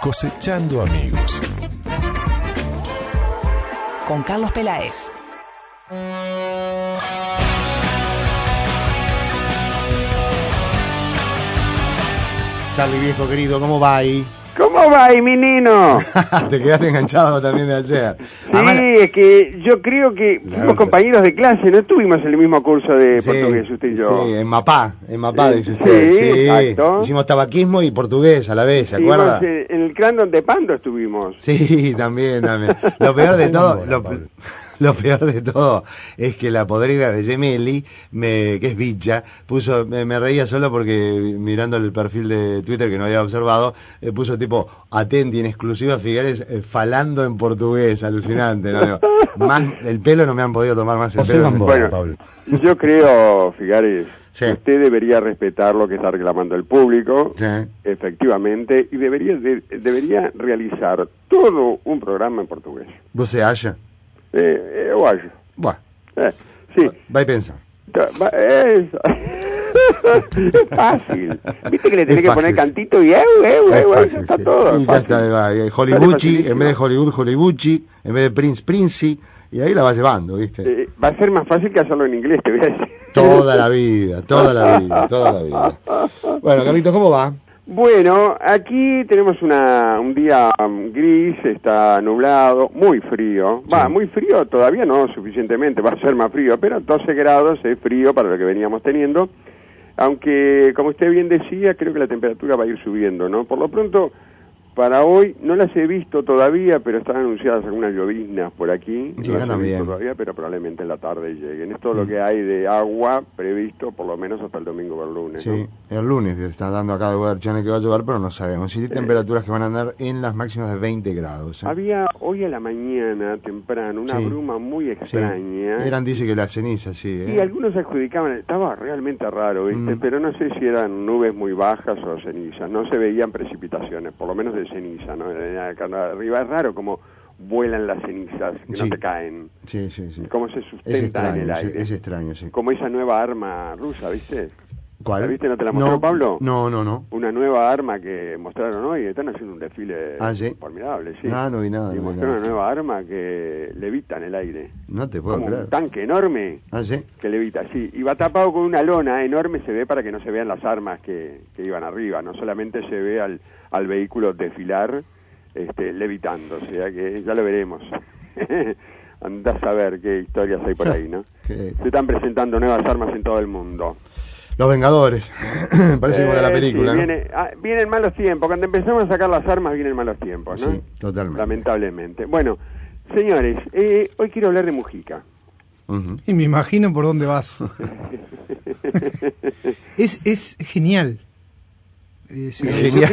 Cosechando amigos. Con Carlos Peláez. Charlie, viejo querido, ¿cómo va ahí? ¿Cómo va ahí, mi nino? Te quedaste enganchado también de ayer. Sí, Además, es que yo creo que fuimos compañeros de clase, ¿no? Tuvimos el mismo curso de portugués, usted y yo. Sí, en Mapá, dice usted. Sí, exacto. Hicimos tabaquismo y portugués a la vez, ¿se acuerda? En el Crandon de Pando estuvimos. Sí, también. Lo peor de todo, lo peor de todo es que la podrida de Gemelli, que es bicha, puso, me reía solo porque mirando el perfil de Twitter que no había observado, puso tipo, atenti en exclusiva Figueres falando en portugués, alucinante, ¿no? Más, el pelo no me han podido tomar más el pelo. Bueno, Pablo. Yo creo, Figueres, sí, que usted debería respetar lo que está reclamando el público, sí, efectivamente, y debería realizar todo un programa en portugués. ¿Vos se halla? Eu acho. Bueno. Sí. Va y pensa. Es fácil. Viste que le tenés que poner cantito y fácil, está sí. todo. Y ya está, Hollywoochi, en vez de Hollywoochi, en vez de Prince, y ahí la va llevando, ¿viste? Va a ser más fácil que hacerlo en inglés, te voy a decir. Toda la vida. Bueno, Carlitos, ¿cómo va? Bueno, aquí tenemos un día gris, está nublado, muy frío. Va, muy frío todavía no suficientemente, va a ser más frío, pero 12 grados es frío para lo que veníamos teniendo. Aunque, como usted bien decía, creo que la temperatura va a ir subiendo, ¿no? Por lo pronto, para hoy no las he visto todavía, pero están anunciadas algunas lloviznas por aquí. Sí, no las he bien. visto todavía, pero probablemente en la tarde lleguen. Es todo lo que hay de agua previsto, por lo menos hasta el domingo o el lunes. Sí, ¿no? El lunes está dando acá de Weather Channel que va a llover, pero no sabemos. Sí, temperaturas que van a andar en las máximas de 20 grados. Había hoy a la mañana, temprano, una bruma muy extraña. Sí. Eran, dice que las cenizas, sí. Y algunos adjudicaban, estaba realmente raro, ¿viste? Pero no sé si eran nubes muy bajas o cenizas. No se veían precipitaciones, por lo menos de ceniza, ¿no? Acá arriba es raro como vuelan las cenizas, que no te caen. Sí. Cómo se sustenta en el aire. Es extraño, sí. Como esa nueva arma rusa, ¿viste? ¿Cuál? ¿La viste? ¿No te la mostró Pablo? No. Una nueva arma que mostraron hoy, están haciendo un desfile formidable, sí. No vi nada. Y mostraron una nueva arma que levita en el aire. No te puedo creer. Un tanque enorme que levita, sí. Y va tapado con una lona enorme, se ve para que no se vean las armas que iban arriba. No solamente se ve al vehículo desfilar levitando, o sea que ya lo veremos. Andás a ver qué historias hay por ahí, ¿no? Se están presentando nuevas armas en todo el mundo. Los Vengadores, parece como de la película, sí, ¿no? Vienen malos tiempos, cuando empezamos a sacar las armas vienen malos tiempos, ¿no? Sí, totalmente. Lamentablemente. Bueno, señores, hoy quiero hablar de Mujica. Y me imagino por dónde vas. Es genial. Es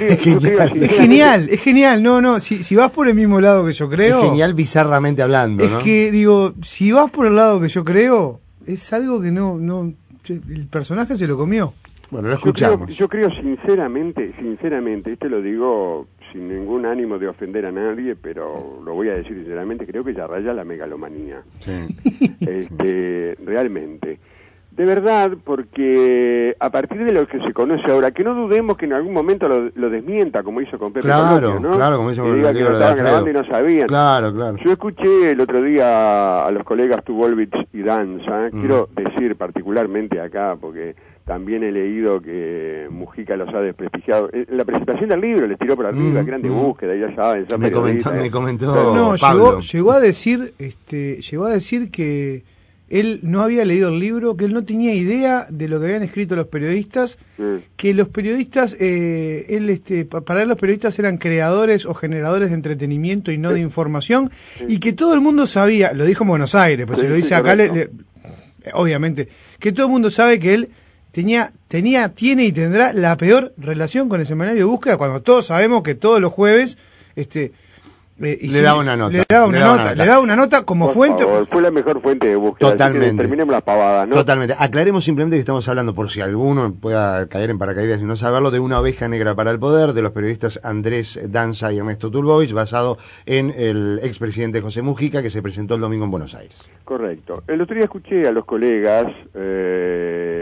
genial. No, si vas por el mismo lado que yo creo... Es genial bizarramente hablando, ¿no? Es que, digo, si vas por el lado que yo creo, es algo que no el personaje se lo comió. Bueno, lo escuchamos. Yo creo sinceramente, esto lo digo sin ningún ánimo de ofender a nadie, pero lo voy a decir sinceramente, creo que ya raya la megalomanía. Sí. Realmente. De verdad, porque a partir de lo que se conoce ahora, que no dudemos que en algún momento lo desmienta, como hizo con Pepe Coloquio, ¿no? Claro, como hizo con que diga que lo estaban grabando y no sabían. Claro. Yo escuché el otro día a los colegas Tubolvich y Danza, quiero decir particularmente acá, porque también he leído que Mujica los ha desprestigiado. La presentación del libro les tiró por arriba, que eran de búsqueda, ya saben. Me comentó No, Pablo. llegó a decir que él no había leído el libro, que él no tenía idea de lo que habían escrito los periodistas, que los periodistas, para él los periodistas eran creadores o generadores de entretenimiento y no de información, y que todo el mundo sabía, lo dijo en Buenos Aires, pues se lo dice acá, obviamente, que todo el mundo sabe que él tiene y tendrá la peor relación con el semanario de búsqueda, cuando todos sabemos que todos los jueves... le da una nota. Le da una nota como por fuente. Favor, fue la mejor fuente de búsqueda. Totalmente. Terminemos las pavadas, ¿no? Totalmente. Aclaremos simplemente que estamos hablando, por si alguno pueda caer en paracaídas y no saberlo, de Una oveja negra para el poder, de los periodistas Andrés Danza y Ernesto Turbovich, basado en el expresidente José Mujica, que se presentó el domingo en Buenos Aires. Correcto. El otro día escuché a los colegas,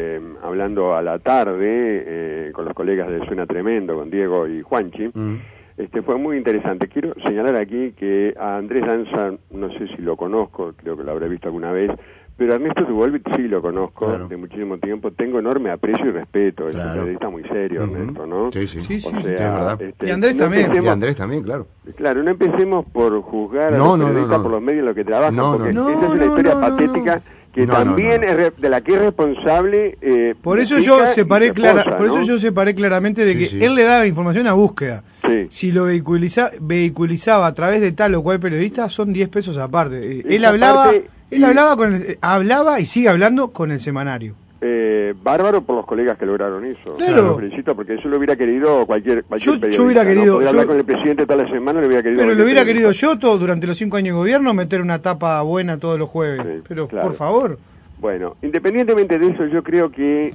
hablando a la tarde, con los colegas de Suena Tremendo, con Diego y Juanchi, Fue muy interesante. Quiero señalar aquí que a Andrés Danza, no sé si lo conozco, creo que lo habré visto alguna vez, pero a Ernesto Tubolvit sí lo conozco, claro, de muchísimo tiempo. Tengo enorme aprecio y respeto. Es un periodista muy serio, Ernesto, ¿no? Sí, sí, o sea, es verdad. Y Andrés también. Y Andrés también, claro. Claro, no empecemos por juzgar a los periodistas por los medios en los que trabajan, porque esa es una historia patética que también es de la que es responsable. Por eso yo separé yo separé claramente de que él le daba información a búsqueda. Sí. Si lo vehiculizaba a través de tal o cual periodista, son 10 pesos aparte. Él hablaba y sigue hablando con el semanario. Bárbaro por los colegas que lograron eso. Claro. Lo felicito, porque eso lo hubiera querido cualquier periodista. Yo hubiera querido... Poder hablar con el presidente toda la semana, lo hubiera querido... Pero lo hubiera querido yo durante los 5 años de gobierno, meter una tapa buena todos los jueves. Sí, pero, claro, por favor... Bueno, independientemente de eso, yo creo que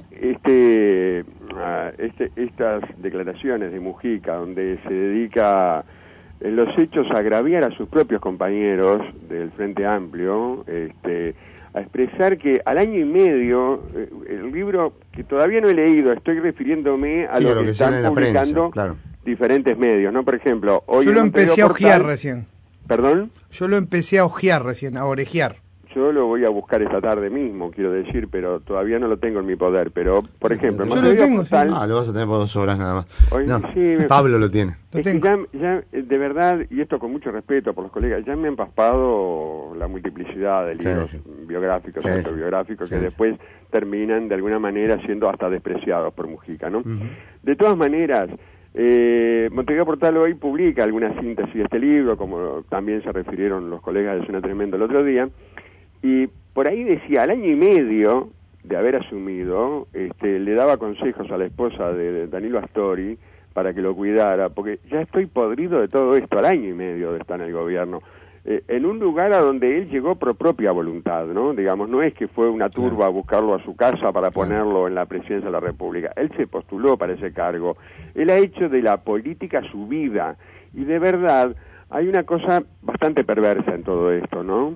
estas declaraciones de Mujica, donde se dedica en los hechos a agraviar a sus propios compañeros del Frente Amplio, a expresar que al año y medio, el libro que todavía no he leído, estoy refiriéndome a lo que están publicando prensa, diferentes medios, ¿no? Por ejemplo, hoy... Yo lo empecé a ojear recién. ¿Perdón? Yo lo empecé a ojear recién, a orejear. Yo lo voy a buscar esta tarde mismo, quiero decir, pero todavía no lo tengo en mi poder. Pero, por ejemplo... Yo lo tengo, Portal, lo vas a tener por 2 horas nada más. Hoy, Pablo lo tiene. Es que ya, de verdad, y esto con mucho respeto por los colegas, ya me han paspado la multiplicidad de libros biográficos, autobiográficos, que después terminan de alguna manera siendo hasta despreciados por Mujica, ¿no? De todas maneras... Montevideo Portal hoy publica alguna síntesis de este libro, como también se refirieron los colegas de Suena Tremendo el otro día, y por ahí decía, al año y medio de haber asumido, le daba consejos a la esposa de Danilo Astori para que lo cuidara, porque ya estoy podrido de todo esto, al año y medio de estar en el gobierno, en un lugar a donde él llegó por propia voluntad, ¿no? Digamos, no es que fue una turba a buscarlo a su casa para ponerlo en la presidencia de la República. Él se postuló para ese cargo. Él ha hecho de la política su vida. Y de verdad, hay una cosa bastante perversa en todo esto, ¿no?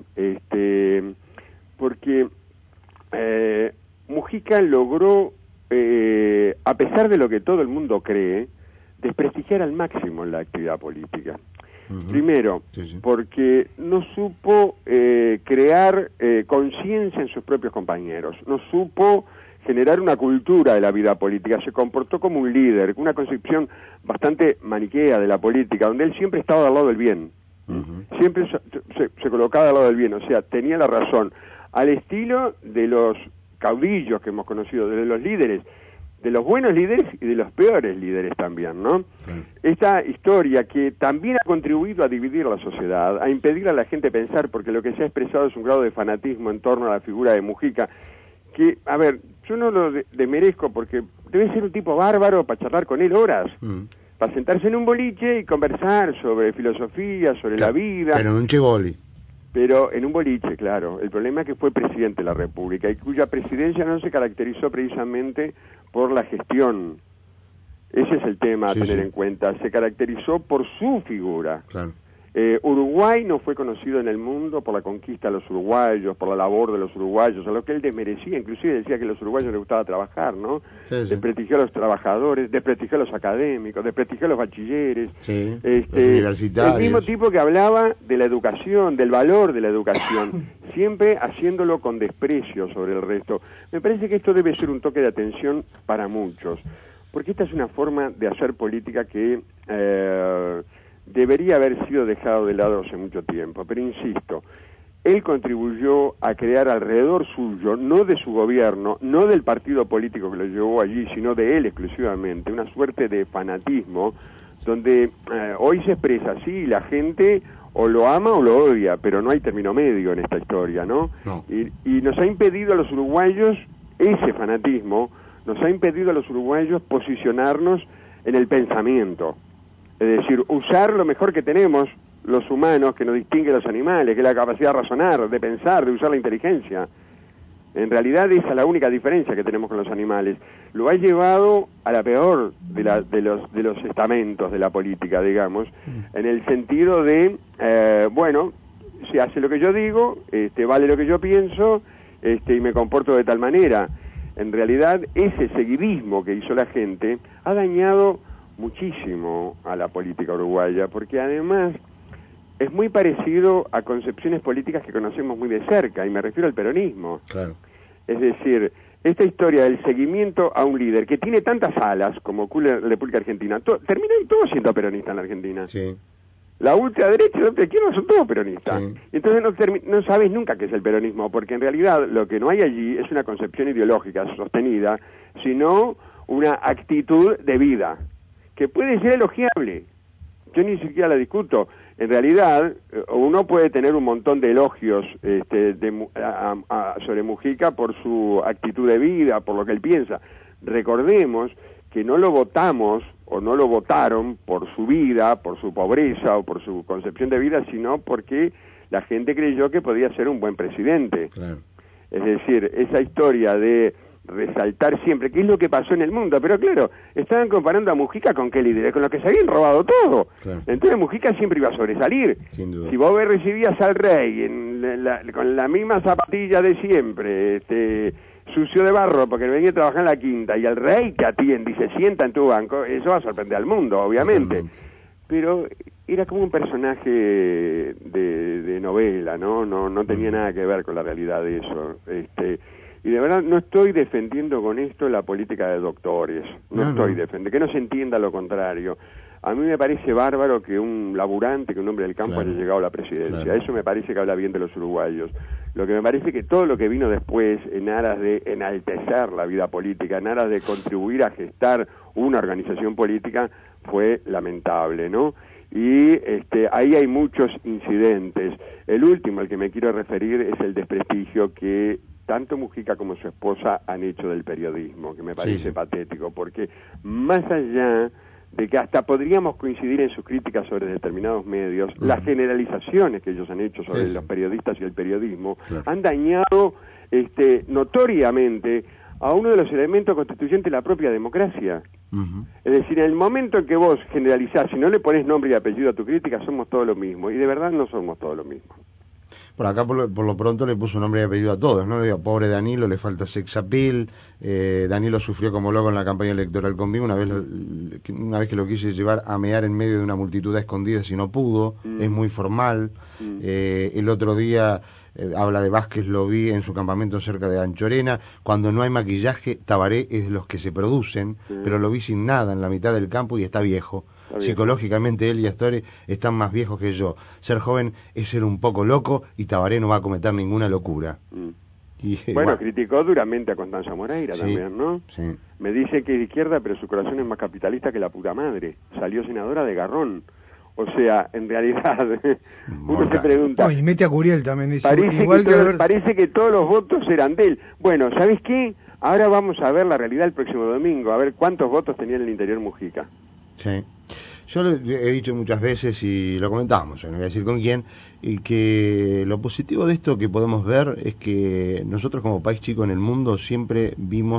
Porque Mujica logró, a pesar de lo que todo el mundo cree, desprestigiar al máximo la actividad política. Primero, porque no supo crear conciencia en sus propios compañeros, no supo generar una cultura de la vida política, se comportó como un líder, con una concepción bastante maniquea de la política, donde él siempre estaba del lado del bien, siempre se colocaba del lado del bien, o sea, tenía la razón, al estilo de los caudillos que hemos conocido, de los líderes, de los buenos líderes y de los peores líderes también, ¿no? Esta historia que también ha contribuido a dividir la sociedad, a impedir a la gente pensar, porque lo que se ha expresado es un grado de fanatismo en torno a la figura de Mujica, que, a ver, yo no lo desmerezco porque debe ser un tipo bárbaro para charlar con él horas, para sentarse en un boliche y conversar sobre filosofía, sobre la vida. Pero en un chiboli. Pero en un boliche, claro. El problema es que fue presidente de la República y cuya presidencia no se caracterizó precisamente por la gestión. Ese es el tema a tener en cuenta. Se caracterizó por su figura. Claro. Uruguay no fue conocido en el mundo por la conquista de los uruguayos, por la labor de los uruguayos, a lo que él desmerecía, inclusive decía que a los uruguayos les gustaba trabajar, ¿no? Desprestigió a los trabajadores, desprestigió a los académicos, desprestigió a los bachilleres, los universitarios. El mismo tipo que hablaba de la educación, del valor de la educación, siempre haciéndolo con desprecio sobre el resto. Me parece que esto debe ser un toque de atención para muchos, porque esta es una forma de hacer política que... debería haber sido dejado de lado hace mucho tiempo, pero insisto, él contribuyó a crear alrededor suyo, no de su gobierno, no del partido político que lo llevó allí, sino de él exclusivamente, una suerte de fanatismo, donde hoy se expresa así, la gente o lo ama o lo odia, pero no hay término medio en esta historia, ¿no? Y nos ha impedido a los uruguayos ese fanatismo, nos ha impedido a los uruguayos posicionarnos en el pensamiento. Es decir, usar lo mejor que tenemos los humanos, que nos distingue de los animales, que es la capacidad de razonar, de pensar, de usar la inteligencia. En realidad esa es la única diferencia que tenemos con los animales. Lo ha llevado a la peor de los estamentos de la política, digamos, en el sentido de, bueno, se hace lo que yo digo, vale lo que yo pienso, y me comporto de tal manera. En realidad ese seguidismo que hizo la gente ha dañado muchísimo a la política uruguaya, porque además es muy parecido a concepciones políticas que conocemos muy de cerca, y me refiero al peronismo. Claro. Es decir, esta historia del seguimiento a un líder que tiene tantas alas como ocurre en la República Argentina, terminan todos siendo peronistas en la Argentina. Sí. La ultraderecha y la ultraizquierda son todos peronistas. Sí. Entonces no sabes nunca qué es el peronismo, porque en realidad lo que no hay allí es una concepción ideológica sostenida, sino una actitud de vida, que puede ser elogiable. Yo ni siquiera la discuto. En realidad, uno puede tener un montón de elogios sobre Mujica por su actitud de vida, por lo que él piensa. Recordemos que no lo votamos o no lo votaron por su vida, por su pobreza o por su concepción de vida, sino porque la gente creyó que podía ser un buen presidente. Claro. Es decir, esa historia de resaltar siempre qué es lo que pasó en el mundo, pero claro, estaban comparando a Mujica con qué líderes, con los que se habían robado todo. Claro. Entonces Mujica siempre iba a sobresalir. Sin duda. Si vos recibías al rey con la misma zapatilla de siempre, sucio de barro porque venía a trabajar en la quinta, y el rey que atiende y se sienta en tu banco, eso va a sorprender al mundo, obviamente. Pero era como un personaje de novela, no tenía nada que ver con la realidad de eso. Y de verdad no estoy defendiendo con esto la política de doctores, no estoy defendiendo, que no se entienda lo contrario. A mí me parece bárbaro que un laburante, que un hombre del campo haya llegado a la presidencia. Claro. Eso me parece que habla bien de los uruguayos. Lo que me parece que todo lo que vino después, en aras de enaltecer la vida política, en aras de contribuir a gestar una organización política, fue lamentable, ¿no? Y ahí hay muchos incidentes. El último al que me quiero referir es el desprestigio que tanto Mujica como su esposa han hecho del periodismo, que me parece patético, porque más allá de que hasta podríamos coincidir en sus críticas sobre determinados medios, las generalizaciones que ellos han hecho sobre los periodistas y el periodismo han dañado notoriamente a uno de los elementos constituyentes de la propia democracia. Es decir, en el momento en que vos generalizás, si no le pones nombre y apellido a tu crítica, somos todos lo mismo, y de verdad no somos todos lo mismo. Por acá, por lo pronto, le puso nombre y apellido a todos, ¿no? Digo, pobre Danilo, le falta sex appeal. Danilo sufrió como loco en la campaña electoral conmigo, una vez que lo quise llevar a mear en medio de una multitud a escondidas y no pudo. Es muy formal. El otro día habla de Vázquez, lo vi en su campamento cerca de Anchorena. Cuando no hay maquillaje, Tabaré es de los que se producen, pero lo vi sin nada en la mitad del campo y está viejo. Psicológicamente él y Astori están más viejos que yo. Ser joven es ser un poco loco y Tabaré no va a cometer ninguna locura. Y, bueno, criticó duramente a Constanza Moreira también, ¿no? Sí. Me dice que es de izquierda, pero su corazón es más capitalista que la puta madre. Salió senadora de Garrón. O sea, en realidad, uno se pregunta... y mete a Curiel también, dice. Parece que todos los votos eran de él. Bueno, ¿sabes qué? Ahora vamos a ver la realidad el próximo domingo, a ver cuántos votos tenía en el interior Mujica. Sí. Yo lo he dicho muchas veces y lo comentamos, no voy a decir con quién, y que lo positivo de esto que podemos ver es que nosotros como país chico en el mundo siempre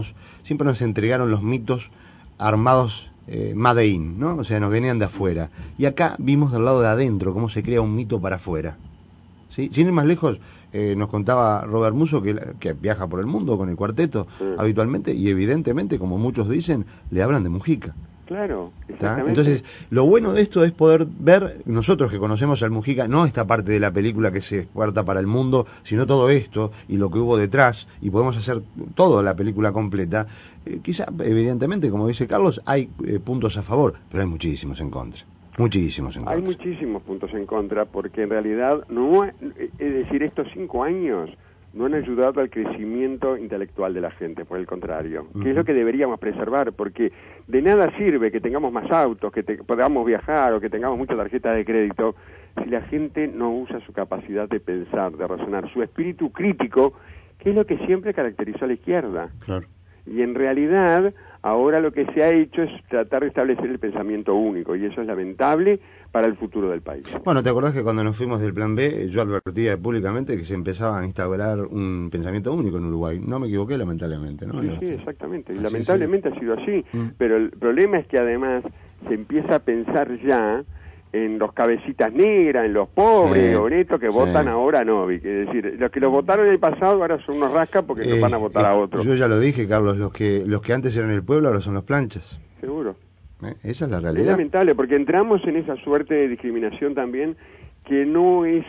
nos entregaron los mitos armados made in, ¿no? O sea, nos venían de afuera. Y acá vimos del lado de adentro cómo se crea un mito para afuera. ¿Sí? Sin ir más lejos, nos contaba Robert Musso que viaja por el mundo con el cuarteto habitualmente y evidentemente, como muchos dicen, le hablan de Mujica. Claro, exactamente. Entonces, lo bueno de esto es poder ver, nosotros que conocemos al Mujica, no esta parte de la película que se exporta para el mundo, sino todo esto y lo que hubo detrás, y podemos hacer toda la película completa. Quizá, evidentemente, como dice Carlos, hay puntos a favor, pero hay muchísimos en contra. Muchísimos en contra. Hay muchísimos puntos en contra, porque en realidad, es decir, estos 5 años no han ayudado al crecimiento intelectual de la gente, por el contrario, que es lo que deberíamos preservar, porque de nada sirve que tengamos más autos, que podamos viajar o que tengamos muchas tarjetas de crédito, si la gente no usa su capacidad de pensar, de razonar, su espíritu crítico, que es lo que siempre caracterizó a la izquierda. Claro. Y en realidad, ahora lo que se ha hecho es tratar de establecer el pensamiento único, y eso es lamentable para el futuro del país. Bueno, ¿te acordás que cuando nos fuimos del Plan B, yo advertía públicamente que se empezaba a instaurar un pensamiento único en Uruguay? No me equivoqué, lamentablemente, ¿no? Sí, exactamente. Y lamentablemente ha sido así. Pero el problema es que además se empieza a pensar ya en los cabecitas negras, en los pobres o netos que votan ahora a Novik. Es decir, los que los votaron en el pasado ahora son unos rascas porque los van a votar a otros. Yo ya lo dije, Carlos, los que antes eran el pueblo ahora son los planchas. Seguro. Esa es la Es realidad. lamentable, porque entramos en esa suerte de discriminación también que no es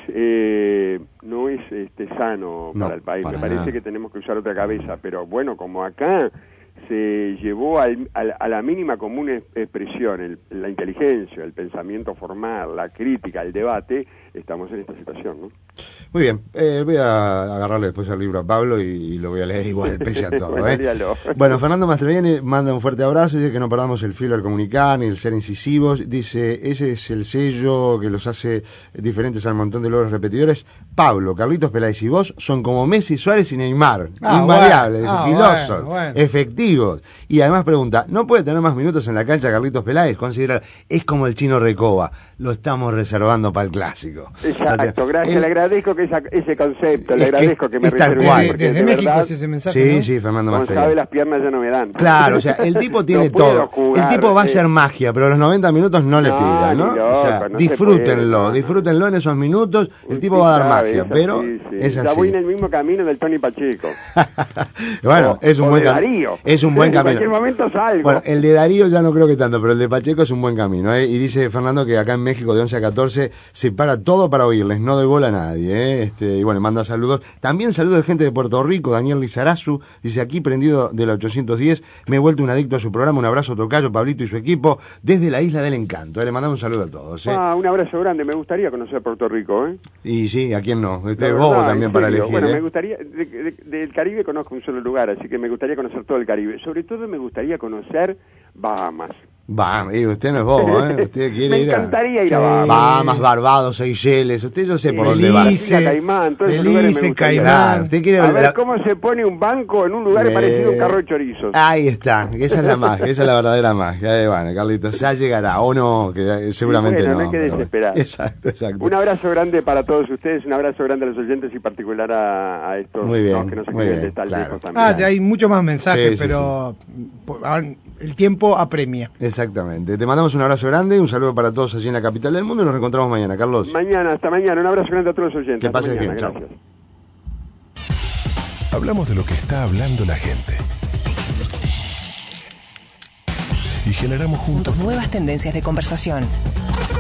sano No, para el país. para Me parece nada. que tenemos que usar otra cabeza, pero bueno, como acá se llevó a la mínima común expresión la inteligencia, el pensamiento formal, la crítica, el debate, estamos en esta situación, ¿no? Muy bien, voy a agarrarle después al libro a Pablo y lo voy a leer igual, pese a todo. Bueno, léalo. Bueno, Fernando Mastroianni manda un fuerte abrazo, dice que no perdamos el filo al comunicar ni el ser incisivos, dice, ese es el sello que los hace diferentes al montón de logros repetidores. Pablo, Carlitos Peláez y vos son como Messi, Suárez y Neymar, invariables, filosos, bueno. efectivos. Y además pregunta, ¿no puede tener más minutos en la cancha Carlitos Peláez? Considera, es como el Chino Recoba, lo estamos reservando para el clásico. Exacto, gracias, le agradezco que ese concepto, le Es que agradezco que me es tal reserve, cual. porque Desde de México verdad, es ese mensaje, Sí, ¿no? sí, Fernando como sabe, Mastroianni. las piernas ya no me dan. Claro, o sea, el tipo tiene No puedo todo. jugar, El tipo va a sí. hacer magia, pero los 90 minutos no le No, pidan, ni ¿no? loco, O sea, no se disfrútenlo, puede, no. disfrútenlo en esos minutos. El Usted tipo va a dar sabe, magia, es pero así, sí. es Ya así. voy en el mismo camino del Tony Pacheco. Bueno, es un O buen de camino. Darío. Es un buen En camino. cualquier momento salgo. Bueno, el de Darío ya no creo que tanto, pero el de Pacheco es un buen camino, ¿eh? Y dice Fernando que acá en México de 11 a 14 se para todo para oírles, no doy bola a nadie, ¿eh? Y bueno, manda saludos. También saludos de gente de Puerto Rico, Daniel Lizarazu, dice aquí prendido de la 810, me he vuelto un adicto a su programa, un abrazo tocayo, Pablito y su equipo, desde la Isla del Encanto. Le mandamos un saludo a todos, ¿eh? Un abrazo grande, me gustaría conocer Puerto Rico, ¿eh? Y sí, ¿a quién no? Usted La es bobo verdad, también en para serio. elegir, Bueno, ¿eh? me gustaría, del Caribe conozco un solo lugar, así que me gustaría conocer todo el Caribe. Sobre todo me gustaría conocer Bahamas. Va, usted no es bobo, ¿eh? Usted quiere Me ir a... encantaría ir a Sí. Bahamas. Bahamas, Barbados, Seychelles, usted yo sé por dónde va. Belice, Isla Caimán, todos esos lugares me Belice, gustaría. Caimán. Claro, usted quiere A ver la- cómo se pone un banco en un lugar parecido a un carro de chorizos. Ahí está, esa es la magia, esa es la verdadera magia. Bueno, Carlitos, ya llegará, o no, que seguramente Bueno, no. no hay que pero bueno. desesperar. Exacto, exacto. Un abrazo grande para todos ustedes, un abrazo grande a los oyentes y particular a estos Muy bien, que nos muy escriben bien, de tal claro. lejos también. Hay muchos más mensajes, Sí, sí, pero el tiempo apremia. Exactamente. Te mandamos un abrazo grande, un saludo para todos allí en la capital del mundo y nos reencontramos mañana, Carlos. Mañana, hasta mañana, un abrazo grande a todos los oyentes. Que Hasta pases mañana, bien, chao. gracias. Hablamos de lo que está hablando la gente. Y generamos juntos Nuevas tendencias de conversación.